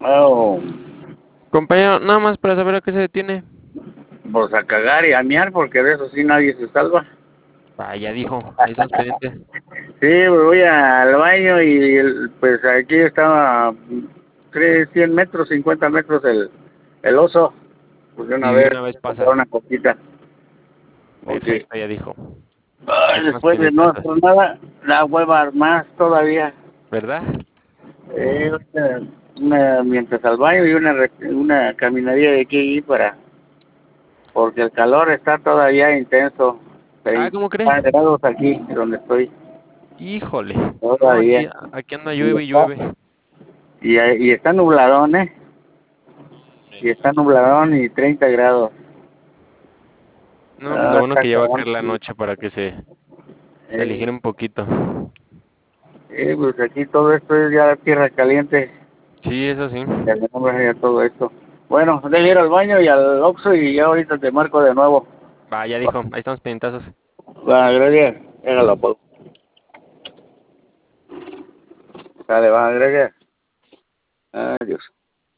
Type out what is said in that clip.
Oh, Compañero, nada más para saber a qué se detiene. pues a cagar y a miar, porque de eso sí nadie se salva. Ya dijo, ahí estamos pendientes. Sí, voy al baño y pues aquí estaba 100 metros, 50 metros el oso. Pues de una Y de vez, una vez comprar pasas. una cosita. Porque Perfecto, ya dijo. Ahí ay, estamos después de no hacer pendientazos. nada, da hueva más todavía. ¿Verdad? Mientras al baño y una caminaría de aquí para, porque el calor está todavía intenso. ¿Cómo cree? 30 grados aquí donde estoy Híjole. No, aquí, todavía. aquí anda Y llueve y está, llueve. y está nubladón, ¿eh? Hombre. Y está nubladón y 30 grados. No, pues lo bueno Está que ya va a caer cabrón. la noche para que se Eh, aligere un poquito. pues aquí todo esto es ya tierra caliente. Sí, eso sí. Ya tenemos ya todo esto. Bueno, déjame ir al baño y al Oxxo y ya ahorita te marco de nuevo. Ya dijo, ahí estamos pendientazos. Va, gracias. Déjalo, pues. Dale, va, gracias. Adiós.